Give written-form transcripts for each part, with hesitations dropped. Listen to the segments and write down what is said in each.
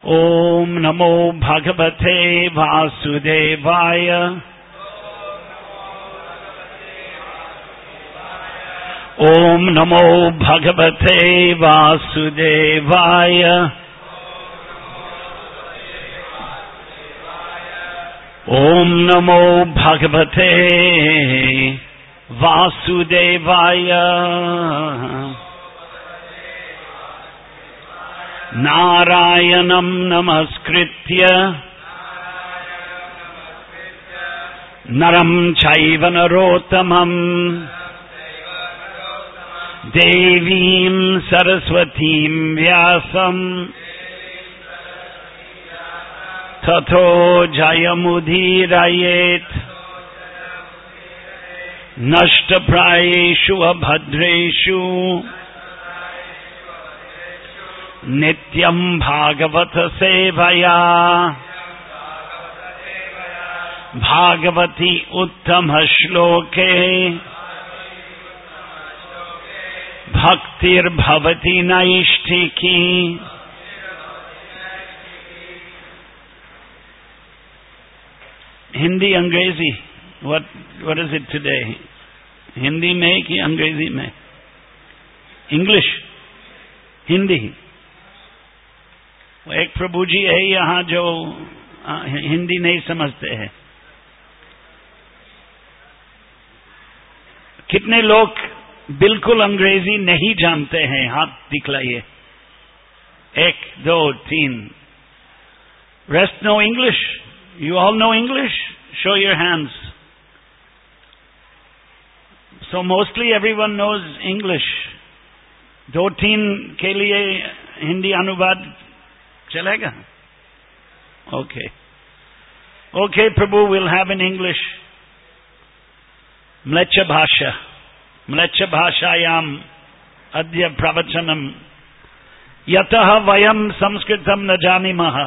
ओम नमो भगवते वासुदेवाय। ओम नमो भगवते वासुदेवाय। ओम नमो भगवते वासुदेवाय। नारायणं नमस्कृत्य नरं चैव नरोत्तमं देवीं सरस्वतीं व्यासं ततो जयमुदीरयेत्। नष्टप्रायेषु अभद्रेषु नित्यं भागवत सेवया। भागवती उत्तम श्लोके भक्तिर्भवति नैष्ठिकी। हिंदी अंग्रेजी, what is it today? Hindi में कि अंग्रेजी में? इंग्लिश, हिंदी। एक प्रभु जी है यहाँ जो हिंदी नहीं समझते हैं। कितने लोग बिल्कुल अंग्रेजी नहीं जानते हैं? हाथ दिखलाइए। 1 2 3। Rest know English? You all know English? Show your hands. So mostly everyone knows English. 2-3 के लिए हिंदी अनुवाद चलेगा? ओके ओके प्रभु, विल हैव इन इंग्लिश। म्लेच्छ भाषा, म्लेच्छ भाषायाम् अद्य प्रवचनम्। यतः वयं संस्कृतं न जानीमः।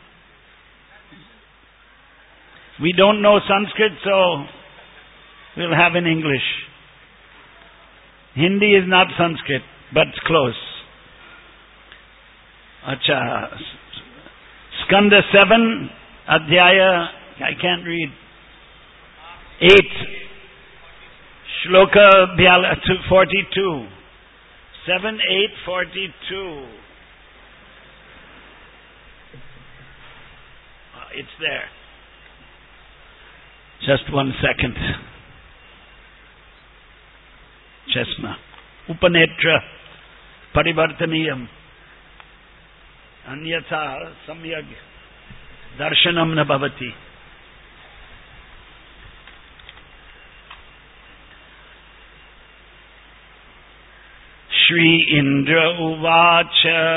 We don't know Sanskrit, so we'll have in English. Hindi is not Sanskrit, but it's close. Acha. Skanda 7, Adhyaya, I can't read. 8, Shloka 42. 7, 8, 42. It's there. Just 1 second. Chesma. Upanetra parivartaniyam. अन्यथा सम्यग दर्शनम न भवति। श्री इंद्र उवाच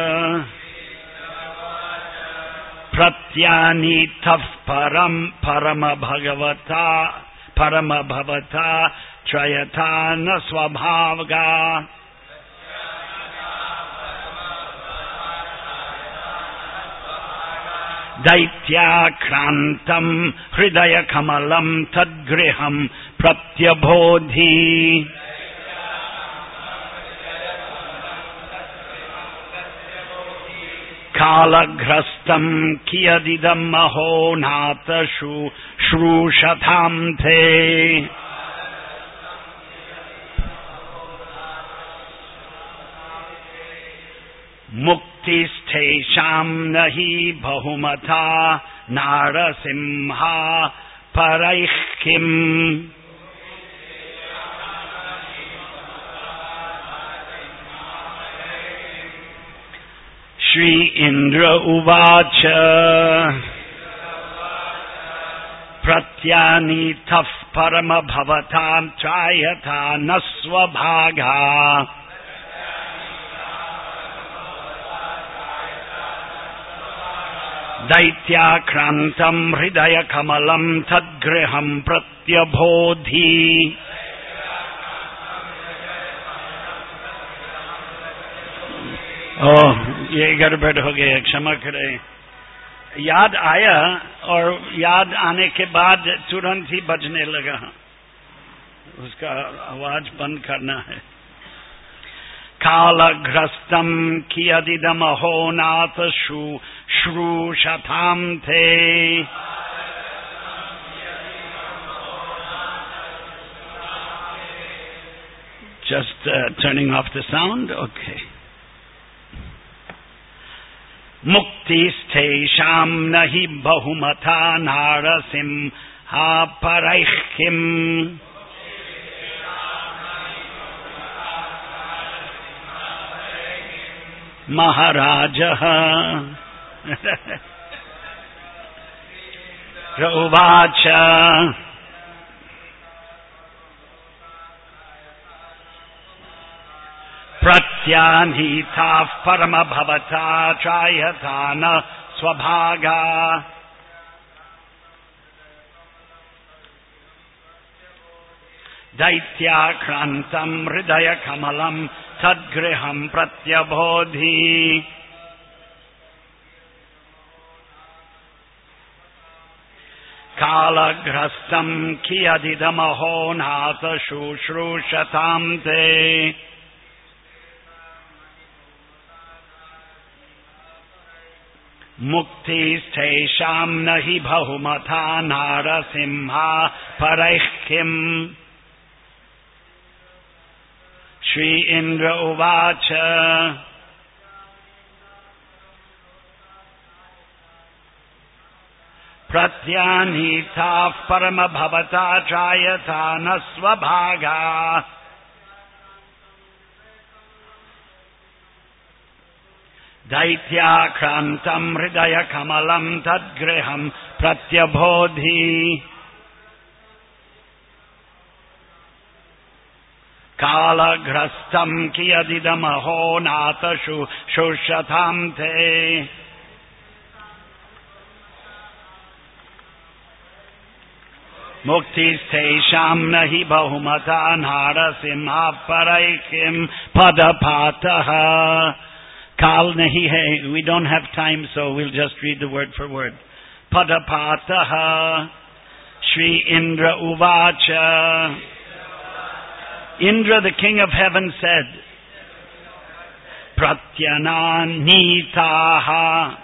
प्रत्यानीतः परम भवता त्रयथा न स्वभावगा। दैत्याक्रान्तं हृदय कमलं तद्गृहं प्रत्यबोधि। कालग्रस्तं कियदिदं अहो नाथ श्रूषतां ते। मुक्तिस्थेषां न हि बहुमता नारसिंहा परैः किम्। श्री इंद्र उवाच प्रत्यानीतः परम भवतां त्रायथा न स्वभागा। दैत्याक्रान्तं हृदय कमलं तद्गृहं प्रत्यबोधि। ओह, ये गड़बड़ हो गया, क्षमा करें। याद आया और याद आने के बाद तुरंत ही बजने लगा। उसका आवाज बंद करना है। Kalagrastam kiyadidamaho nata shrushatam te. Just turning off the sound? Okay. Muktistesham nahi bahumata narasim ha paraichim. Maharajaha Rauvacha Pratyanhitah paramabhavata trayatana swabhaga. Daityakrantam hridaya kamalam tadgriham pratyabodhi. Kalagrastam kiyadidamaho nata shushrushatam te. Muktistesham nahi bahumata narasimha paraichim. Shri Indra Uvacha Pratyanhitah paramabhavata trayatana swabhaga. Daityakrantam hridaya kamalam tadgriham pratyabodhi. Kalagrastam kiyadidamaho nata shushatam te. Muktistesham nahi bahumata narasimha paraikim padapataha. Kal nahi hai. We don't have time, so we'll just read the word for word. Padapataha. Shri Indra Uvacha. Indra, the king of heaven, said, Pratyananitaha.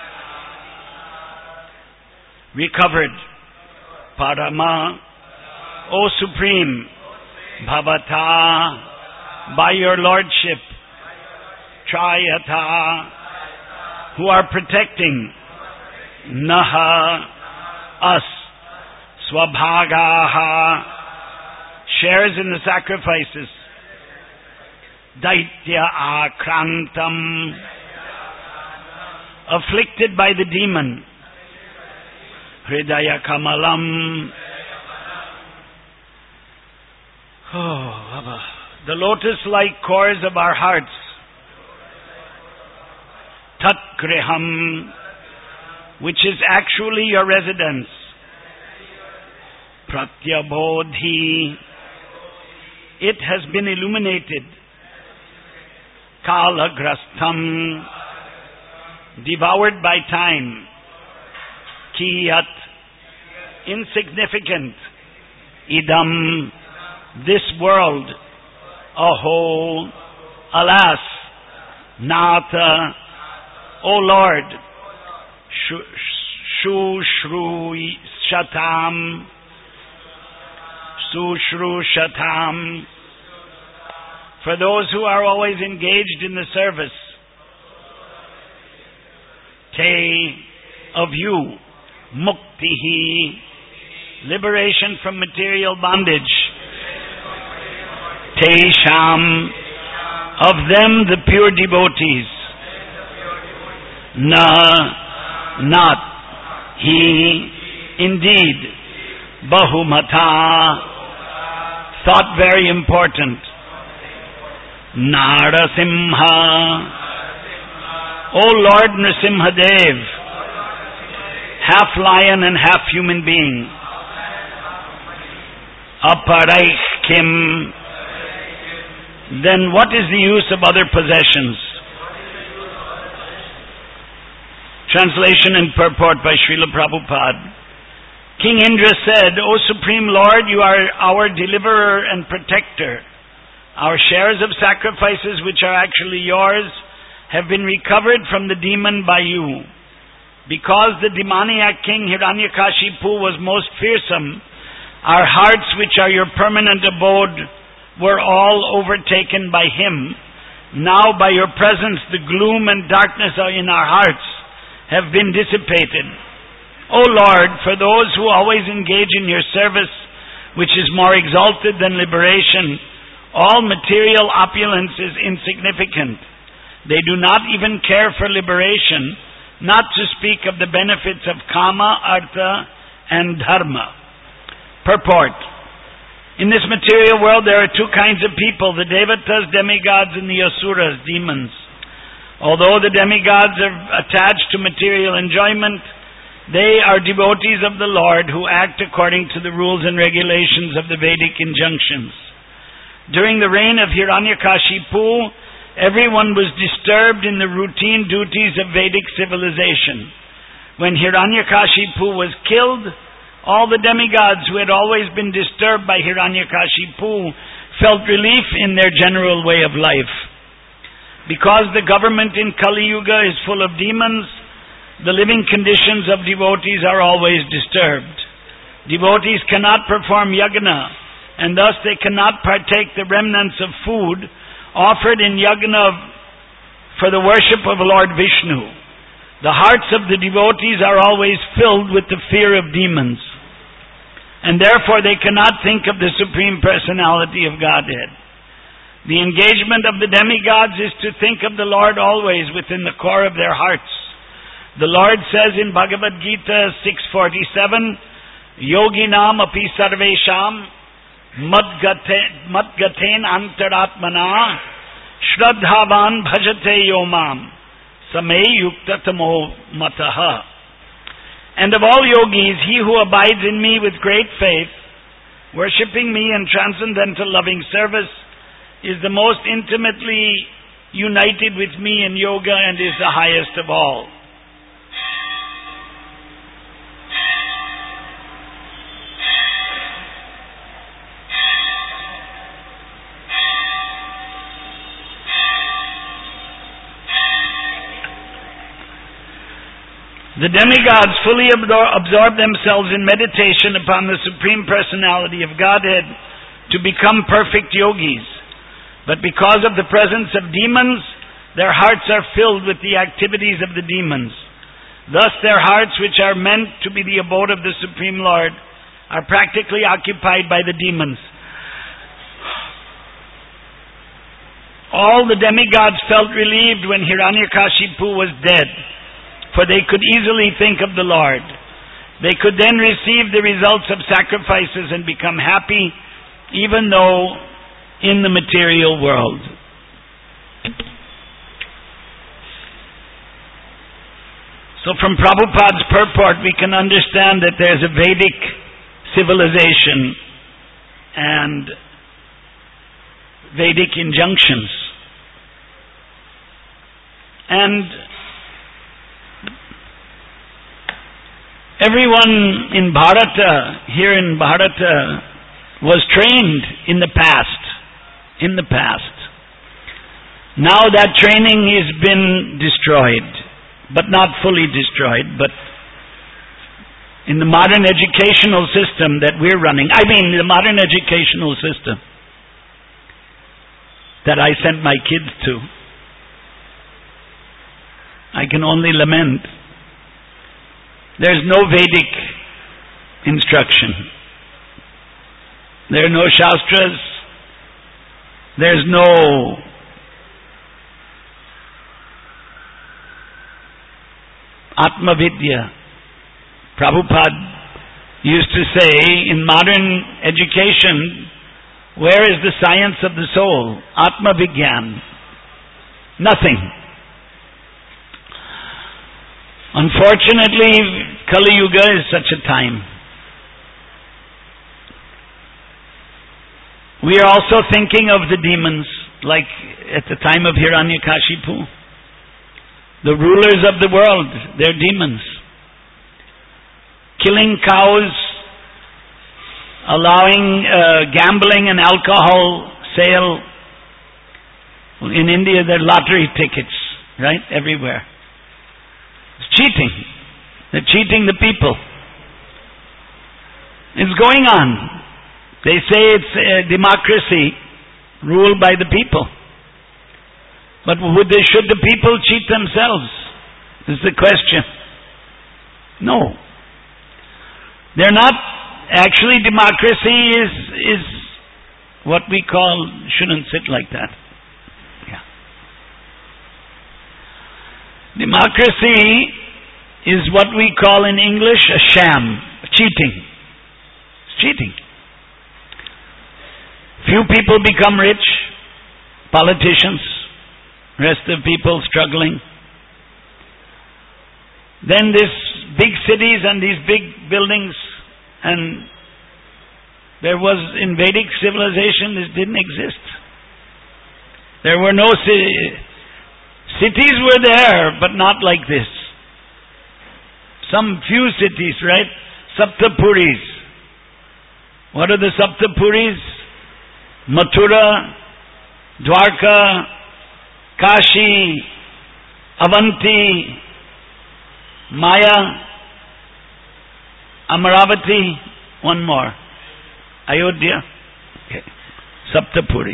Recovered. Parama. O Supreme. Bhavata. By your lordship. Trayata. Who are protecting. Naha. Us. Swabhagaha. Shares in the sacrifices. Daitya akrantam. Afflicted by the demon. Hridaya kamalam. Oh, Baba. The lotus-like cores of our hearts. Tat griham. Which is actually your residence. Pratyabodhi. It has been illuminated. Kalagrastam. Devoured by time. Kiyat. Insignificant. Idam. This world. Aho. Alas. Nata. O Lord. Shushru shatam. Sushrushatam. For those who are always engaged in the service. Te. Of you. Muktihi. Liberation from material bondage. Tesham. Of them the pure devotees. Na. Not. He. Indeed. Bahumata. Thought very important. Narasimha. O Lord Nrsimhadev. Half lion and half human being. Aparaichkim. Then what is the use of other possessions? Translation and purport by Srila Prabhupada. King Indra said, O Supreme Lord, you are our deliverer and protector. Our shares of sacrifices, which are actually yours, have been recovered from the demon by you. Because the demoniac king Hiranyakashipu was most fearsome, our hearts, which are your permanent abode, were all overtaken by him. Now by your presence the gloom and darkness are in our hearts have been dissipated. O Lord, for those who always engage in your service, which is more exalted than liberation, all material opulence is insignificant. They do not even care for liberation, not to speak of the benefits of kama, artha, and dharma. Purport. In this material world there are two kinds of people, the devatas, demigods, and the asuras, demons. Although the demigods are attached to material enjoyment, they are devotees of the Lord who act according to the rules and regulations of the Vedic injunctions. During the reign of Hiranyakashipu, everyone was disturbed in the routine duties of Vedic civilization. When Hiranyakashipu was killed, all the demigods who had always been disturbed by Hiranyakashipu felt relief in their general way of life. Because the government in Kali Yuga is full of demons, the living conditions of devotees are always disturbed. Devotees cannot perform yagna, and thus they cannot partake the remnants of food offered in yagna for the worship of Lord Vishnu. The hearts of the devotees are always filled with the fear of demons, and therefore they cannot think of the Supreme Personality of Godhead. The engagement of the demigods is to think of the Lord always within the core of their hearts. The Lord says in Bhagavad Gita 6:47, Yoginam api sarvesham madgaten antaratmana shraddhavan bhajate yomam samay yukta tamo mataha. And of all yogis, he who abides in me with great faith, worshipping me in transcendental loving service, is the most intimately united with me in yoga and is the highest of all. The demigods fully absorb themselves in meditation upon the Supreme Personality of Godhead to become perfect yogis. But because of the presence of demons, their hearts are filled with the activities of the demons. Thus their hearts, which are meant to be the abode of the Supreme Lord, are practically occupied by the demons. All the demigods felt relieved when Hiranyakashipu was dead, for they could easily think of the Lord. They could then receive the results of sacrifices and become happy, even though in the material world. So from Prabhupada's purport, we can understand that there's a Vedic civilization and Vedic injunctions. And everyone in Bharata, here in Bharata, was trained in the past. Now that training has been destroyed, but not fully destroyed, but in the modern educational system that we're running, the modern educational system that I sent my kids to, I can only lament. There's no Vedic instruction. There are no Shastras. There's no Atma Vidya. Prabhupada used to say, in modern education, where is the science of the soul? Atma Vigyan. Nothing. Unfortunately, Kali Yuga is such a time. We are also thinking of the demons, like at the time of Hiranyakashipu. The rulers of the world, they're demons. Killing cows, allowing gambling and alcohol sale In India, there are lottery tickets, right? Everywhere. It's cheating. They're cheating the people. It's going on. They say it's a democracy ruled by the people. But should the people cheat themselves? Is the question. No. They're not. Actually, democracy is what we call, shouldn't sit like that. Yeah. Democracy is what we call in English a sham, cheating. It's cheating. Few people become rich, politicians, rest of people struggling. Then these big cities and these big buildings, and there was in Vedic civilization, this didn't exist. There were no cities were there, but not like this. Some few cities, right? Saptapuris. What are the Saptapuris? Mathura, Dwarka, Kashi, Avanti, Maya, Amaravati, one more. Ayodhya. Okay. Saptapuri.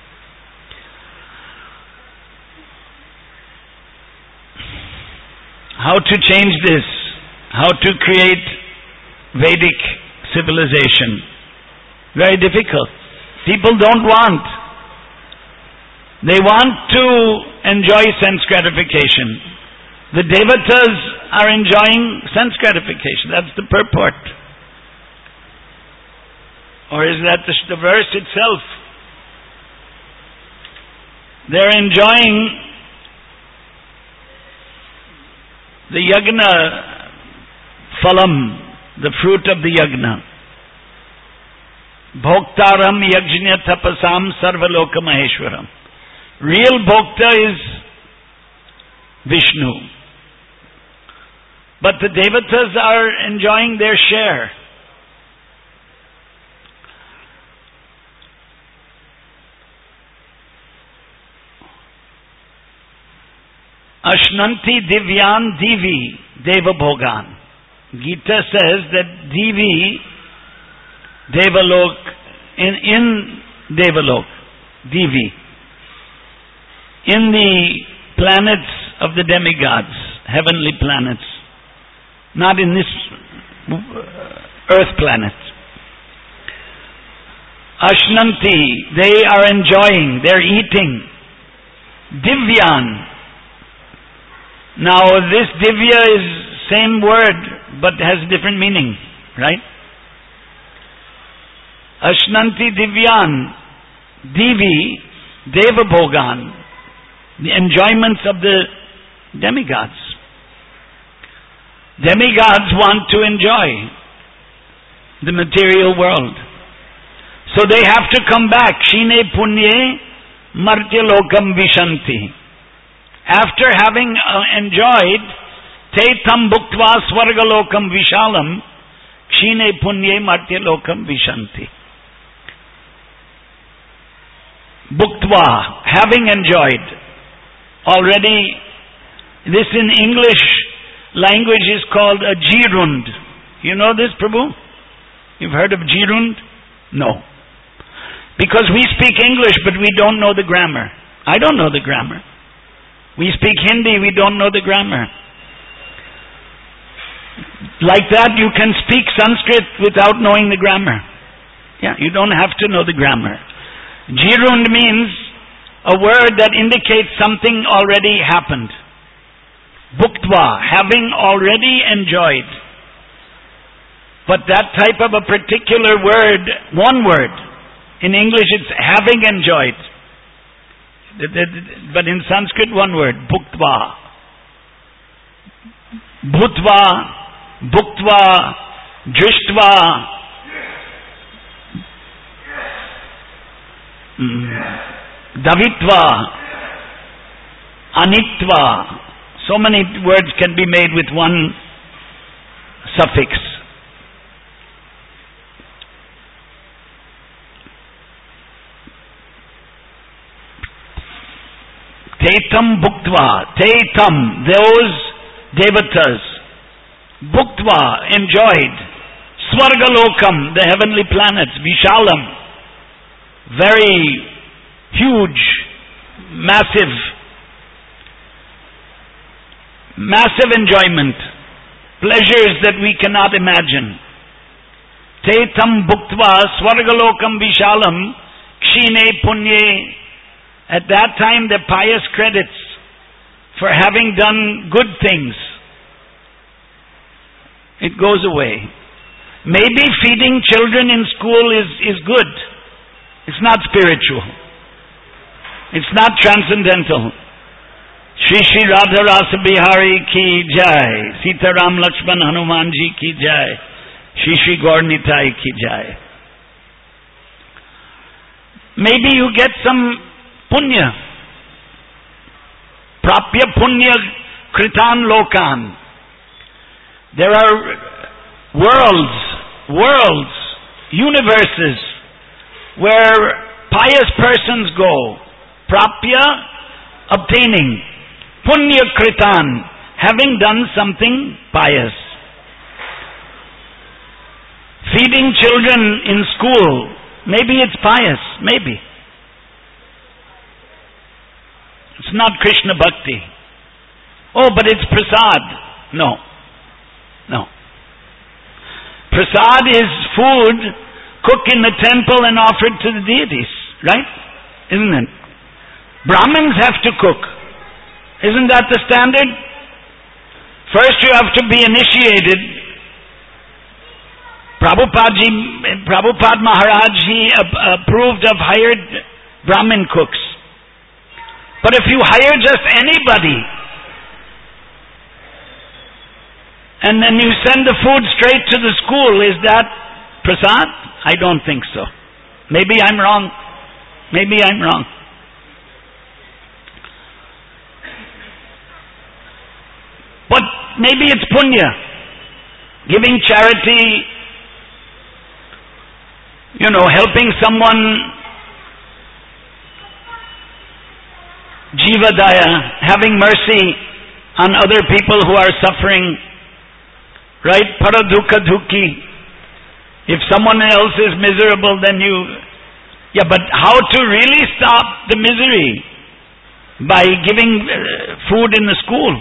How to change this? How to create Vedic civilization? Very difficult. People don't want. They want to enjoy sense gratification. The devatas are enjoying sense gratification. That's the purport. Or is that the verse itself? They're enjoying the yagna phalam, the fruit of the yagna. Bhoktaram yajna tapasam sarvaloka maheshwaram. Real bhokta is Vishnu. But the devatas are enjoying their share. Ashnanti divyan divi deva bhogan. Gita says that divi, devalok, in devalok, divi, in the planets of the demigods, heavenly planets, not in this earth planet. Ashnanti, they are enjoying, they're eating. Divyan. Now this divya is same word but has different meaning, right? Ashnanti divyan, divi, deva bhogan, the enjoyments of the demigods. Demigods want to enjoy the material world. So they have to come back. Shine punye martya lokam vishanti. After having enjoyed te tam bhuktva swargalokam vishalam, kshine punye martya lokam vishanti. Bhuktva, having enjoyed. Already, this in English language is called a jirund. You know this, Prabhu? You've heard of jirund? No. Because we speak English, but we don't know the grammar. I don't know the grammar. We speak Hindi, we don't know the grammar. Like that, you can speak Sanskrit without knowing the grammar. Yeah, you don't have to know the grammar. Jirund means a word that indicates something already happened. Bhuktva, having already enjoyed. But that type of a particular word, one word, in English it's having enjoyed. But in Sanskrit, one word, bhuktva. Bhutva, bhuktva, drishtva, davitva, anitva. So many words can be made with one suffix. Tetam bhuktva. Tetam, those devatas. Bhuktva, enjoyed. Swargalokam, the heavenly planets. Vishalam, very huge, massive enjoyment. Pleasures that we cannot imagine. Tetam bhuktva swargalokam vishalam kshine punye. At that time, the pious credits for having done good things, it goes away. Maybe feeding children in school is good. It's not spiritual. It's not transcendental. Shri Shri Radha Rasa Bihari ki jai. Sitaram Lakshman Hanumanji ki jai. Shri Shri Gaur Nitai ki jai. Maybe you get some punya. Prapya punya kritan lokan. There are worlds, universes where pious persons go. Prapya, obtaining. Punya kritan, having done something pious. Feeding children in school, maybe it's pious, maybe. It's not Krishna Bhakti. Oh, but it's prasad. No. Prasad is food cooked in the temple and offered to the deities, right? Isn't it? Brahmins have to cook. Isn't that the standard? First you have to be initiated. Prabhupada Maharaj, he approved of hired Brahmin cooks. But if you hire just anybody, and then you send the food straight to the school, is that prasad? I don't think so. Maybe I'm wrong. But maybe it's punya. Giving charity, helping someone, Jivadaya, having mercy on other people who are suffering, right? Paradukha dukhi. If someone else is miserable, then but how to really stop the misery? By giving food in the school.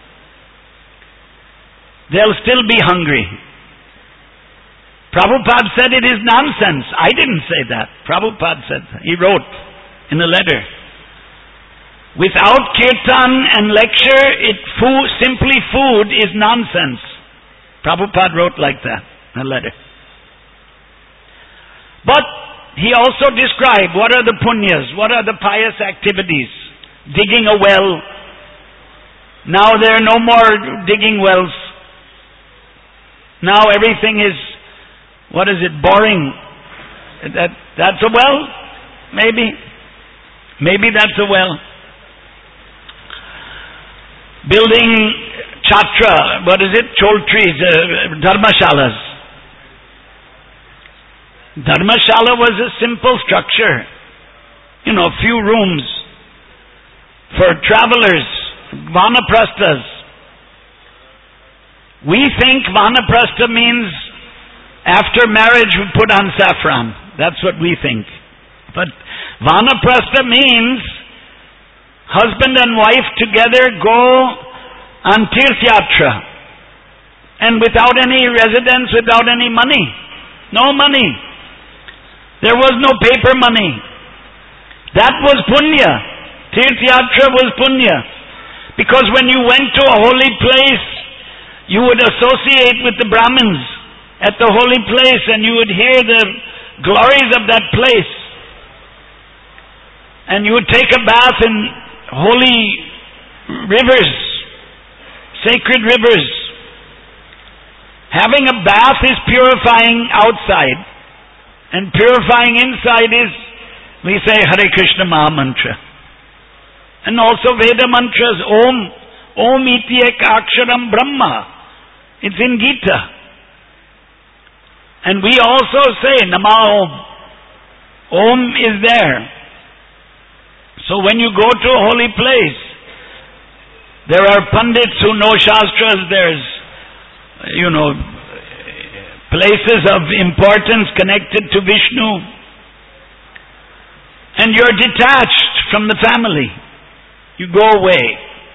They'll still be hungry. Prabhupada said it is nonsense. I didn't say that. Prabhupada said that. He wrote in a letter. Without kirtan and lecture, simply food is nonsense. Prabhupada wrote like that in a letter. But he also described what are the punyas, what are the pious activities. Digging a well. Now there are no more digging wells. Now everything is, boring. That's a well? Maybe that's a well. Building chatra, choltris, dharmashalas. Dharmashala was a simple structure. Few rooms for travelers, vanaprasthas. We think vanaprastha means after marriage we put on saffron. That's what we think. But vanaprastha means husband and wife together go on tirth yatra. And without any residence, without any money. No money. There was no paper money. That was punya. Tirth yatra was punya. Because when you went to a holy place, you would associate with the Brahmins at the holy place and you would hear the glories of that place. And you would take a bath in holy rivers, sacred rivers. Having a bath is purifying outside, and purifying inside is, we say Hare Krishna Maha Mantra. And also Veda mantras, Om iti ek aksharam Brahma. It's in Gita. And we also say Nama Om. Om is there. So when you go to a holy place, there are pundits who know Shastras, there's, places of importance connected to Vishnu, and you're detached from the family. You go away.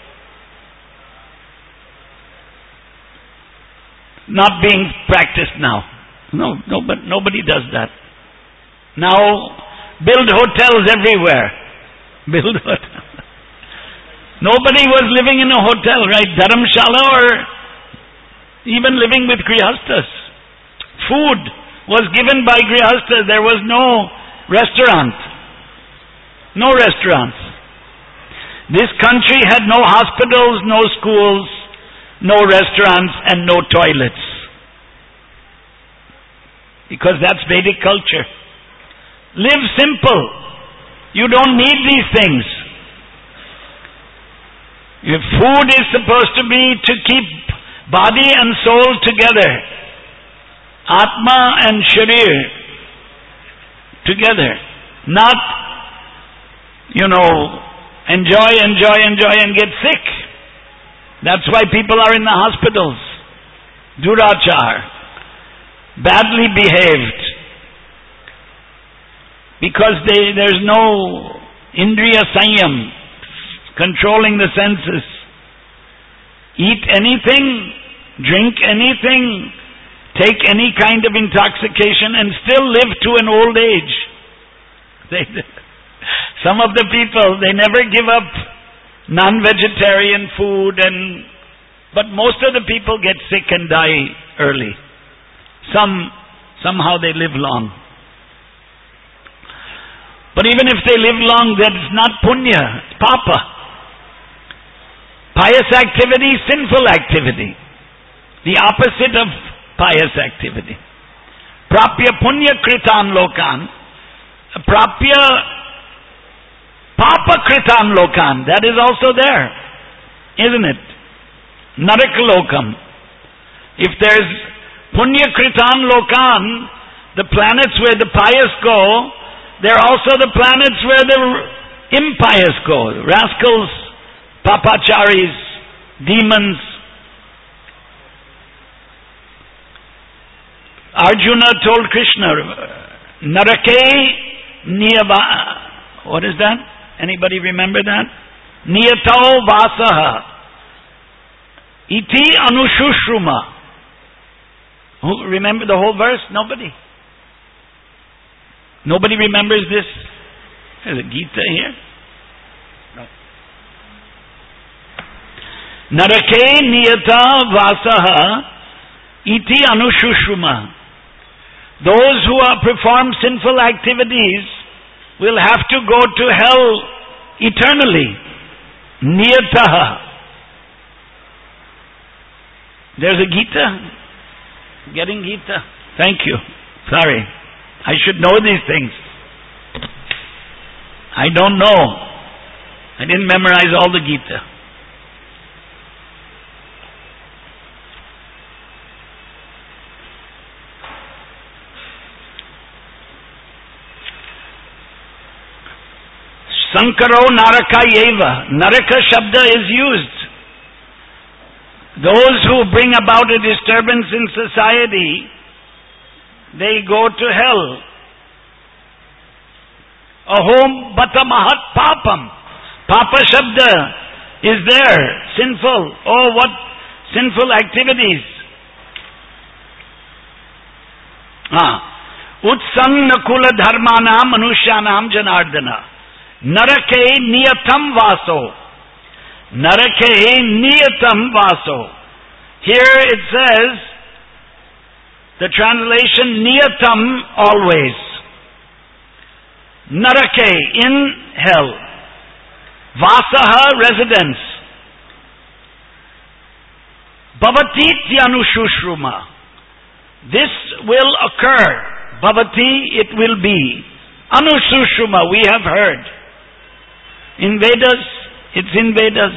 Not being practiced now. No, but nobody does that. Now, build hotels everywhere. Build hotels. Nobody was living in a hotel, right? Dharamshala, or even living with grihasthas. Food was given by grihasthas. There was no restaurant. No restaurants. This country had no hospitals, no schools, no restaurants, and no toilets. Because that's Vedic culture. Live simple. You don't need these things. Your food is supposed to be to keep body and soul together. Atma and Sharir together. Not, enjoy and get sick. That's why people are in the hospitals. Durachar. Badly behaved. Because there's no Indriya Sanyam, controlling the senses. Eat anything, drink anything, take any kind of intoxication and still live to an old age. Some of the people, they never give up non-vegetarian food, but most of the people get sick and die early. Somehow they live long. But even if they live long, that's not punya, it's papa. Pious activity, sinful activity. The opposite of pious activity. Prapya punya kritan lokan. Prapya papa kritan lokan. That is also there, isn't it? Narakalokam. If there's punya kritan lokan, the planets where the pious go, they're also the planets where the impious go. Rascals, papacharis, demons. Arjuna told Krishna, Narake Niyava. What is that? Anybody remember that? Niyatao Vasaha. Iti Anushushuma. Who remember the whole verse? Nobody. Nobody remembers this? There's a Gita here. No. Narake niyata vasaha iti anushushuma. Those who perform sinful activities will have to go to hell eternally. Niyataha. There's a Gita. Getting Gita. Thank you. Sorry. I should know these things. I don't know. I didn't memorize all the Gita. Sankaro Naraka Yeva. Naraka Shabda is used. Those who bring about a disturbance in society, they go to hell. Ahom bata mahat papam. Papa Shabda is there. Sinful. Oh, what sinful activities. Utsang nakula dharmanam manusyanam janardana. Narake niyatam vaso. Narake niyatam vaso. Here it says, the translation, niyatam, always. Narake, in hell. Vasaha, residence. Bhavati anushushuma. This will occur. Bhavati, it will be. Anushushuma, we have heard. In Vedas, it's in Vedas.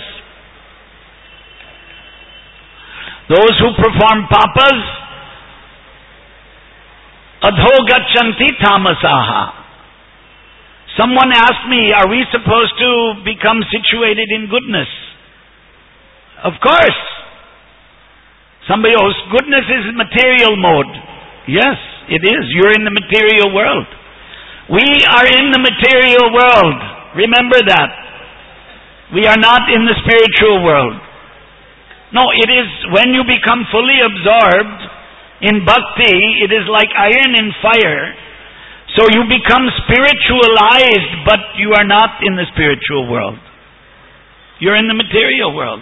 Those who perform papas, adho gachanti tamasaha. Someone asked me, are we supposed to become situated in goodness? Of course. Somebody, oh, goodness is material mode. Yes, it is. You're in the material world. We are in the material world. Remember that. We are not in the spiritual world. No, it is when you become fully absorbed in bhakti, it is like iron in fire. So you become spiritualized, but you are not in the spiritual world. You're in the material world.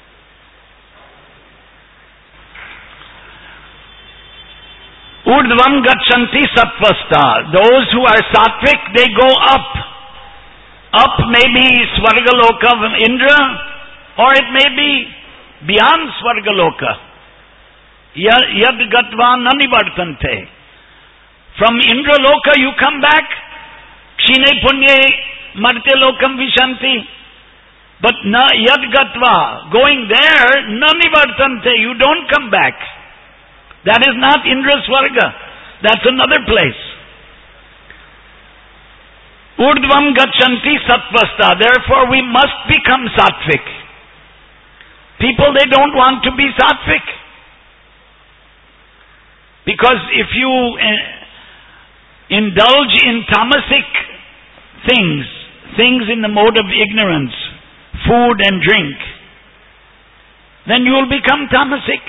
Urdhvam gachanti sattvasta. Those who are sattvic, they go up. Up may be Swargaloka of Indra, or it may be beyond Swargaloka. Yad gatva nanivartante. From Indraloka you come back. Kshine punye marte lokam vishanti. But yad gatva, going there, nanivartante, you don't come back. That is not Indra Swarga. That's another place. Urdhvam gachanti sattvasta. Therefore we must become sattvic. People, they don't want to be sattvic. Because if you indulge in tamasic things in the mode of ignorance, food and drink, then you will become tamasic.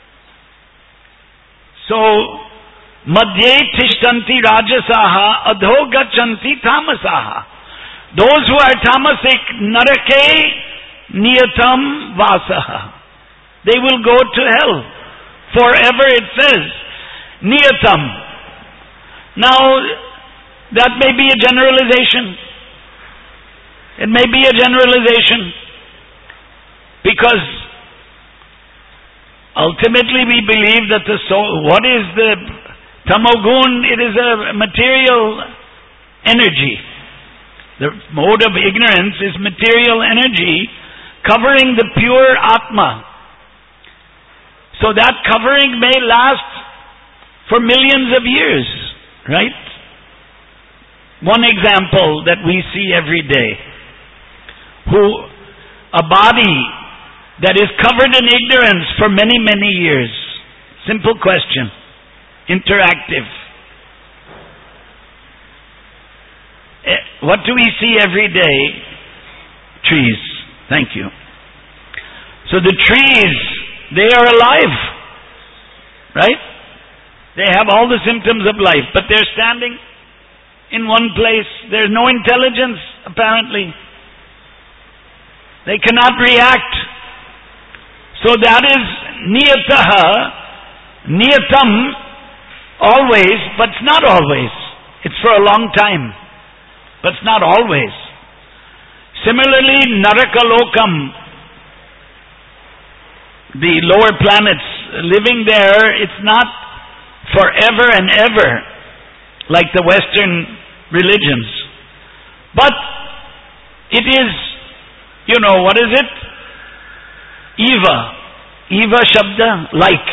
So, madhye tishtanti rajasaha adho gachanti tamasaha. Those who are tamasic, narake niyatam vasaha. They will go to hell forever, it says. Niyatam. Now, that may be a generalization. It may be a generalization. Because ultimately we believe that the soul, what is the tamogun? It is a material energy. The mode of ignorance is material energy covering the pure Atma. So that covering may last for millions of years. Right? One example that we see every day. A body that is covered in ignorance for many, many years. Simple question. Interactive. What do we see every day? Trees. Thank you. So the trees, they are alive. Right? They have all the symptoms of life, but they're standing in one place. There's no intelligence, apparently. They cannot react. So that is niyataha, niyatam, always, but it's not always. It's for a long time, but it's not always. Similarly, narakalokam, the lower planets, living there, it's not forever and ever, like the Western religions. But it is, what is it? Eva Shabda, like.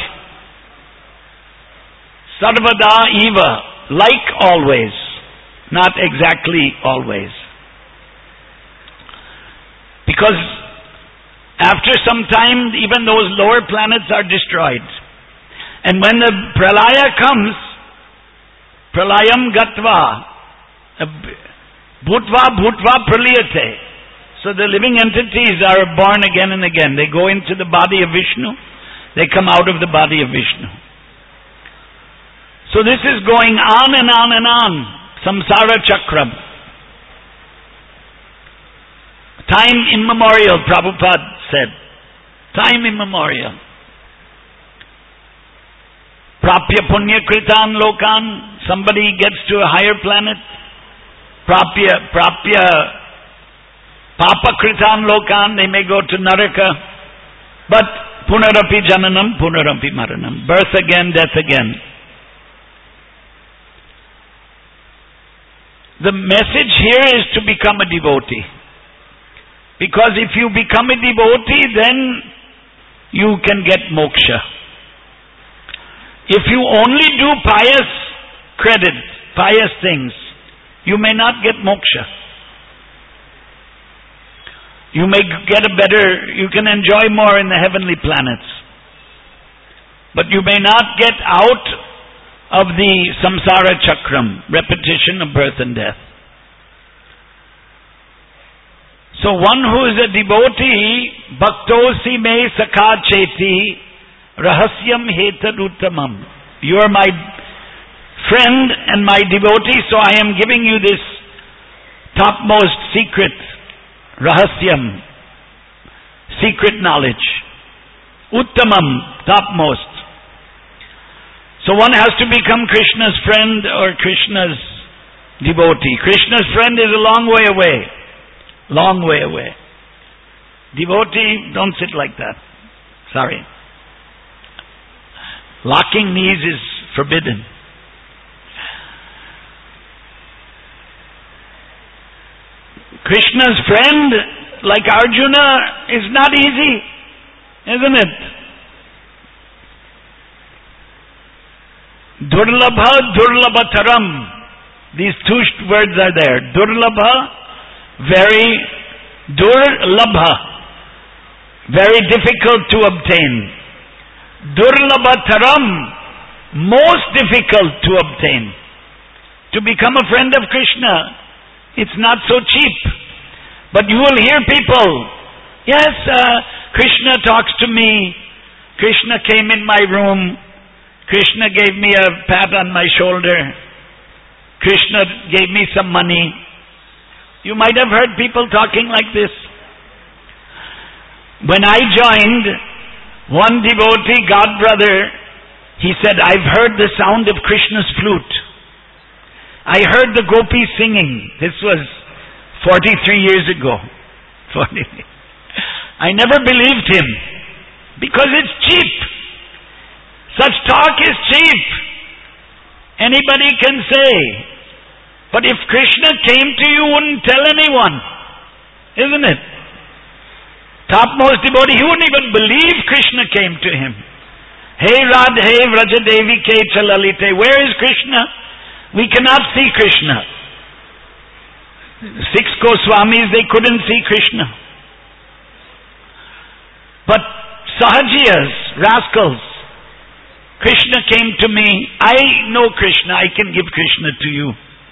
Sarvada Eva, like always. Not exactly always. Because after some time, even those lower planets are destroyed. And when the pralaya comes, pralayam gatva, bhutva praliyate. So the living entities are born again and again. They go into the body of Vishnu, they come out of the body of Vishnu. So this is going on and on and on. Samsara chakram. Time immemorial, Prabhupada said. Time immemorial. Prapya punya kritan lokan, somebody gets to a higher planet. Prapya papa kritan lokan, they may go to Naraka. But punarapi jananam, punarapi maranam. Birth again, death again. The message here is to become a devotee. Because if you become a devotee, then you can get moksha. If you only do pious credit, pious things, You may not get moksha. You may get you can enjoy more in the heavenly planets. But you may not get out of the samsara chakram, repetition of birth and death. So one who is a devotee, bhaktosi me sakha cheti, rahasyam hetaduttamam. You are my friend and my devotee, so I am giving you this topmost secret, rahasyam, secret knowledge. Uttamam, topmost. So one has to become Krishna's friend or Krishna's devotee. Krishna's friend is a long way away. Long way away. Devotee, don't sit like that. Sorry. Locking knees is forbidden. Krishna's friend, like Arjuna, is not easy, isn't it? Durlabha, durlabhataram. These two words are there. Durlabha, very durlabha, very difficult to obtain. Durlabhataram, most difficult to obtain. To become a friend of Krishna, it's not so cheap. But you will hear people, yes, Krishna talks to me. Krishna came in my room. Krishna gave me a pat on my shoulder. Krishna gave me some money. You might have heard people talking like this. When I joined, one devotee, godbrother, he said, I've heard the sound of Krishna's flute. I heard the gopis singing. This was 43 years ago. I never believed him because it's cheap. Such talk is cheap. Anybody can say. But if Krishna came to you, wouldn't tell anyone. Isn't it? Topmost devotee, he wouldn't even believe Krishna came to him. Hey Radhe Vrajadevi Ke Chalalite. Where is Krishna? We cannot see Krishna. 6 Goswamis, they couldn't see Krishna. But Sahajiyas, rascals, Krishna came to me. I know Krishna. I can give Krishna to you.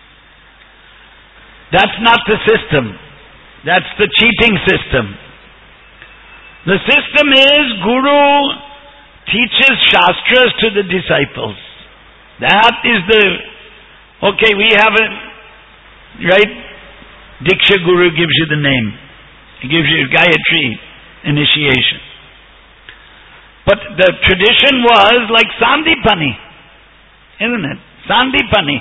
That's not the system. That's the cheating system. The system is Guru teaches Shastras to the disciples. That is okay, we have right? Diksha Guru gives you the name. He gives you Gayatri initiation. But the tradition was like Sandipani, isn't it? Sandipani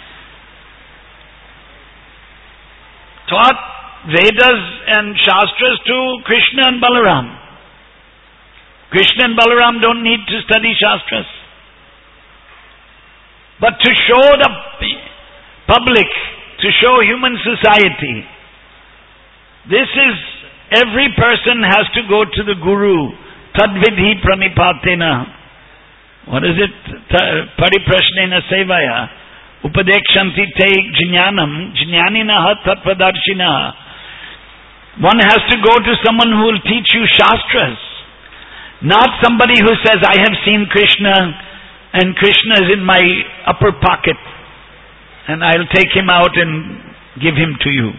taught Vedas and Shastras to Krishna and Balaram. Krishna and Balaram don't need to study Shastras. But to show the public, to show human society, this is, every person has to go to the Guru. Tadvidhi pranipatena. What is it? Pariprashnena sevaya. Upadekshanti te jnanam. Jnaninaha tatvadarshinaha. One has to go to someone who will teach you Shastras. Not somebody who says, I have seen Krishna and Krishna is in my upper pocket and I'll take him out and give him to you.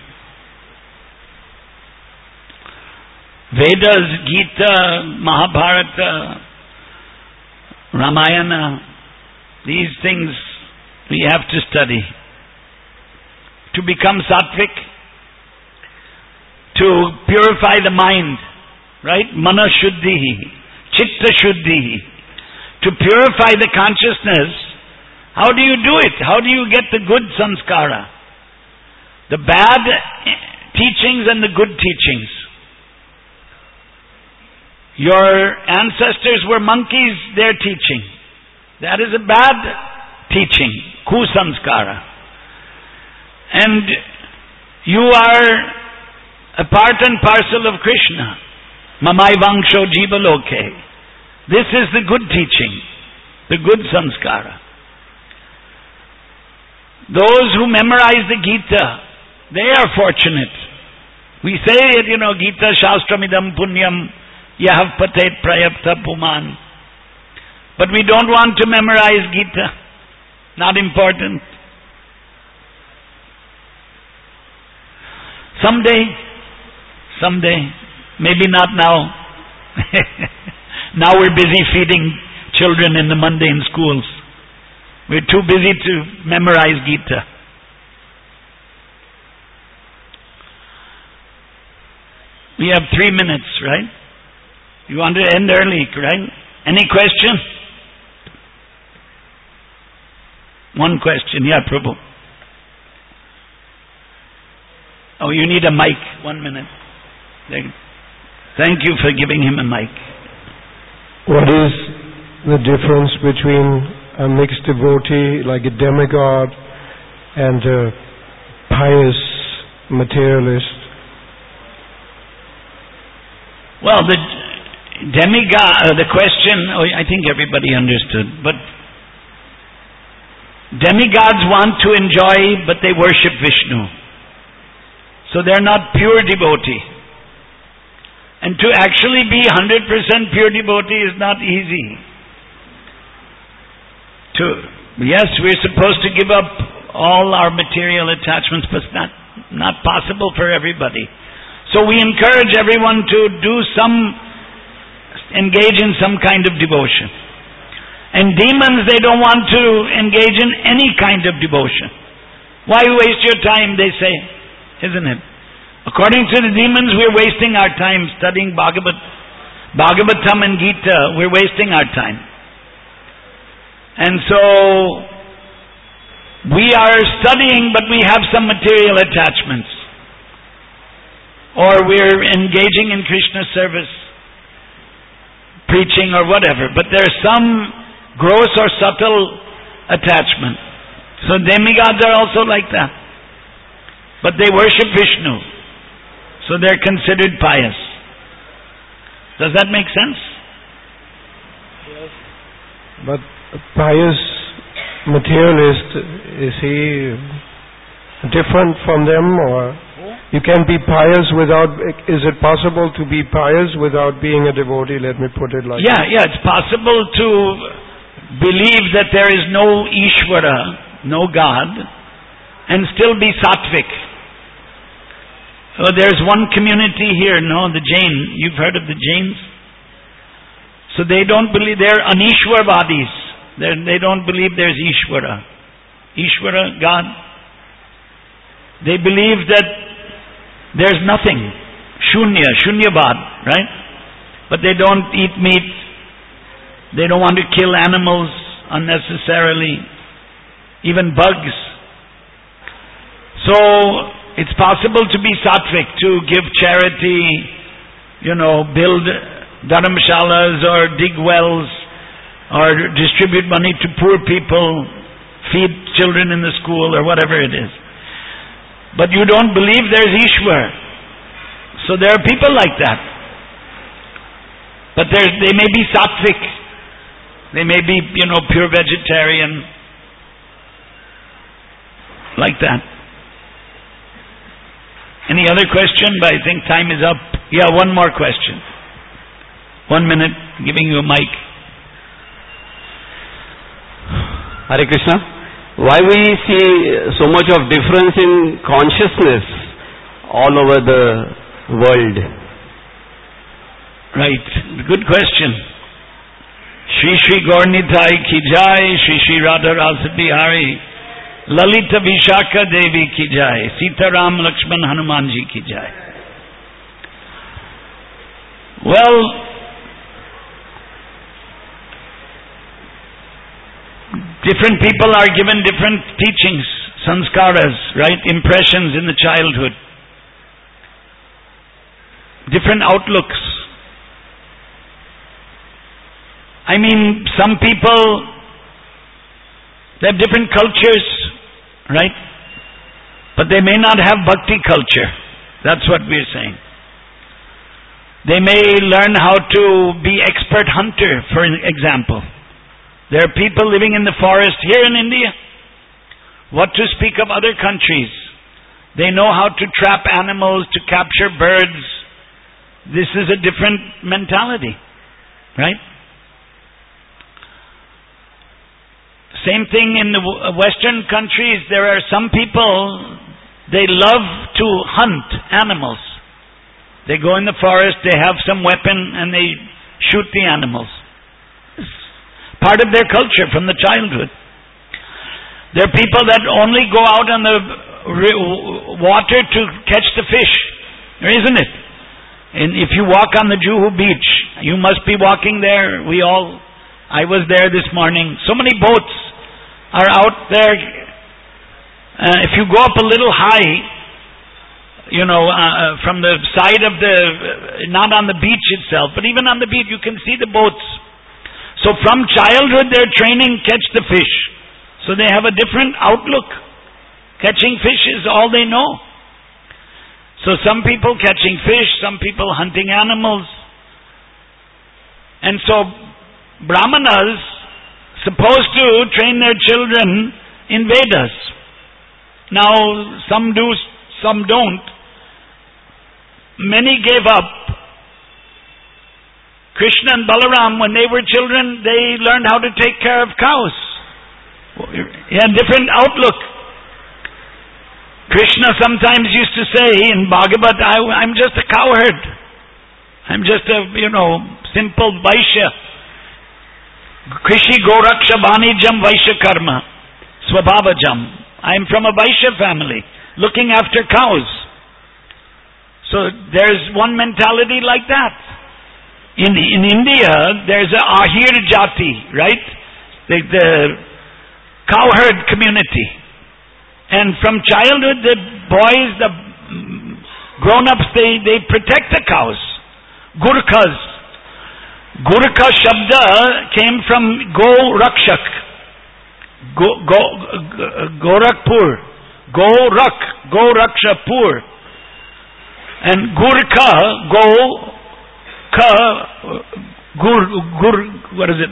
Vedas, Gita, Mahabharata, Ramayana, these things we have to study. To become sattvic, to purify the mind, right? Mana shuddhi, chitta shuddhi. To purify the consciousness, how do you do it? How do you get the good samskara? The bad teachings and the good teachings. Your ancestors were monkeys, their teaching. That is a bad teaching, kusamskara. And you are a part and parcel of Krishna. Mamai vangsho jiva loke. This is the good teaching, the good samskara. Those who memorize the Gita, they are fortunate. We say it, Gita Shastramidam Punyam Yahav Patet Prayapta Puman. But we don't want to memorize Gita. Not important. Someday, maybe not now. Now we're busy feeding children in the mundane schools. We're too busy to memorize Gita. We have 3 minutes, right? You want to end early, right? Any question? One question. Yeah, Prabhu. Oh, you need a mic. 1 minute. Thank you for giving him a mic. What is the difference between a mixed devotee, like a demigod, and a pious materialist? Well, the demigod, the question, I think everybody understood, but demigods want to enjoy, but they worship Vishnu. So they're not pure devotee. And to actually be 100% pure devotee is not easy. Yes, we're supposed to give up all our material attachments, but it's not possible for everybody. So we encourage everyone to engage in some kind of devotion. And demons, they don't want to engage in any kind of devotion. Why waste your time, they say, isn't it? According to the demons, we're wasting our time studying Bhagavatam and Gita. We're wasting our time. And so, we are studying, but we have some material attachments. Or we're engaging in Krishna service, preaching or whatever. But there's some gross or subtle attachment. So demigods are also like that. But they worship Vishnu. So they're considered pious. Does that make sense? Yes. But a pious materialist, is he different from them, or you can be pious without, is it possible to be pious without being a devotee? Let me put it like that. Yeah, it's possible to believe that there is no Ishvara, no God, and still be sattvic. There's one community here, the Jain. You've heard of the Jains? So they don't believe, they're Anishwarvadis. They don't believe there's Ishvara. Ishvara, God. They believe that there's nothing. Shunyavad, right? But they don't eat meat. They don't want to kill animals unnecessarily. Even bugs. So, it's possible to be sattvic, to give charity, build dharamshalas or dig wells or distribute money to poor people, feed children in the school or whatever it is. But you don't believe there's Ishwar. So there are people like that. But they may be sattvic. They may be, pure vegetarian. Like that. Any other question? But I think time is up. Yeah, one more question. 1 minute, giving you a mic. Hare Krishna. Why we see so much of difference in consciousness all over the world? Right. Good question. Shri Shri Gaurnitai ki jai, Shri Shri Radha Rasa Bihari, Lalita Vishaka Devi ki jai, Sita Ram Lakshman Hanuman ji ki jai. Well, different people are given different teachings, sanskaras, right? Impressions in the childhood. Different outlooks. I mean, some people, they have different cultures, right? But they may not have bhakti culture. That's what we're saying. They may learn how to be expert hunter, for example. There are people living in the forest here in India What to speak of other countries? They know how to trap animals, to capture birds. This is a different mentality, right? Same thing in the Western countries. There are some people, they love to hunt animals. They go in the forest, they have some weapon, and they shoot the animals. It's part of their culture from the childhood. There are people that only go out on the water to catch the fish, isn't it? And if you walk on the Juhu beach, you must be walking there. I was there this morning. So many boats are out there. If you go up a little high, from the side of not on the beach itself, but even on the beach, you can see the boats. So from childhood, they're training catch the fish. So they have a different outlook. Catching fish is all they know. So some people catching fish, some people hunting animals. And so Brahmanas supposed to train their children in Vedas. Now some do, some don't. Many gave up. Krishna and Balaram, when they were children, they learned how to take care of cows. He had different outlook. Krishna sometimes used to say in Bhagavad, I'm just a cowherd. I'm just a, simple Vaishya. Krishi Goraksha Vanijam Vaishya Karma Swabhavajam. I'm from a Vaishya family, looking after cows. So there's one mentality like that. In India, there's a Ahir Jati, right? The cowherd community. And from childhood, the boys, the grown-ups, they protect the cows. Gurkhas. Gurkha Shabda came from Go Rakshak. Gorakhpur. Go Rakshapur. And Gurkha, what is it?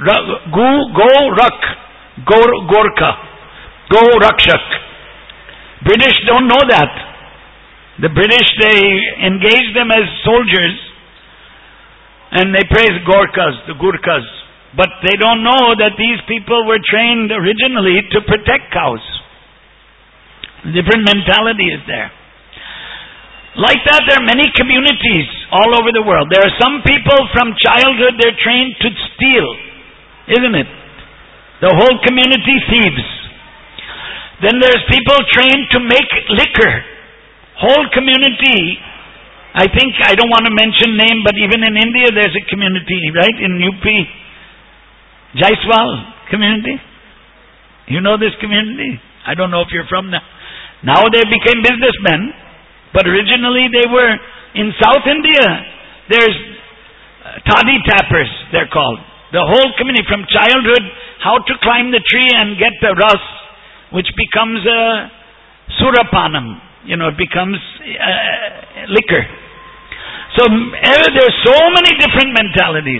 Gorkha. Go Rakshak. British don't know that. The British, they engage them as soldiers and they praise Gorkhas, the Gurkhas. But they don't know that these people were trained originally to protect cows. Different mentality is there. Like that, there are many communities all over the world. There are some people from childhood, they're trained to steal, isn't it? The whole community thieves. Then there's people trained to make liquor. Whole community. I think, I don't want to mention name, but even in India there's a community, right? In UP. Jaiswal community. You know this community? I don't know if you're from that. Now they became businessmen, but originally they were in South India. There's toddy tappers, they're called. The whole community from childhood, how to climb the tree and get the ras, which becomes surapanam. It becomes liquor. So there's so many different mentalities.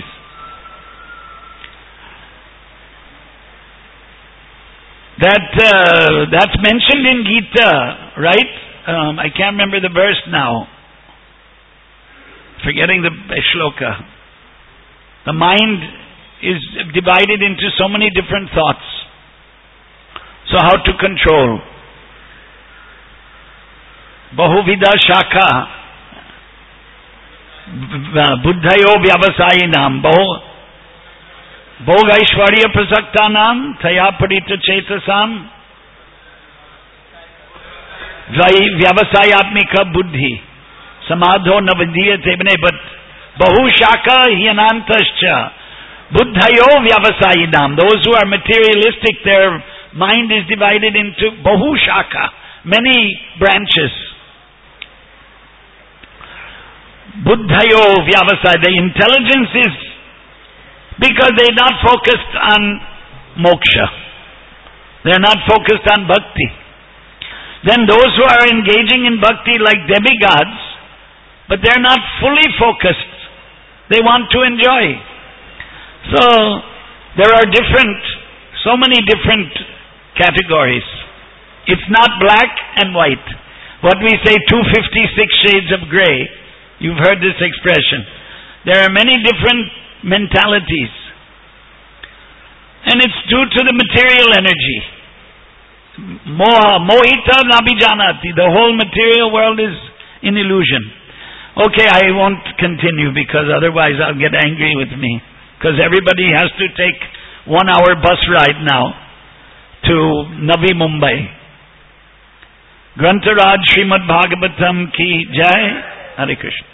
That's mentioned in Gita, right? I can't remember the verse now. Forgetting the shloka. The mind is divided into so many different thoughts. So how to control? Bahuvida Shaka Buddhayo Vyavasayinam Bhog Aishwarya Prasaktanam Thaya Parita Chetasam Vyavasayatmika Buddhi Samadho Navadiyate. But Bahu Shaka Hyanantascha Buddhayo Vyavasayinam. Those who are materialistic, their mind is divided into Bahu Shaka, many branches. Buddhayo Vyavasaya. The intelligence is because they're not focused on moksha. They're not focused on bhakti. Then those who are engaging in bhakti like demigods, but they're not fully focused. They want to enjoy. So there are so many different categories. It's not black and white. What we say 256 shades of gray. You've heard this expression. There are many different mentalities. And it's due to the material energy. Mohita nabijanati. The whole material world is in illusion. Okay, I won't continue because otherwise I'll get angry with me. Because everybody has to take 1 hour bus ride now to Navi Mumbai. Grantaraj Srimad Bhagavatam ki Jai. Hare Krishna.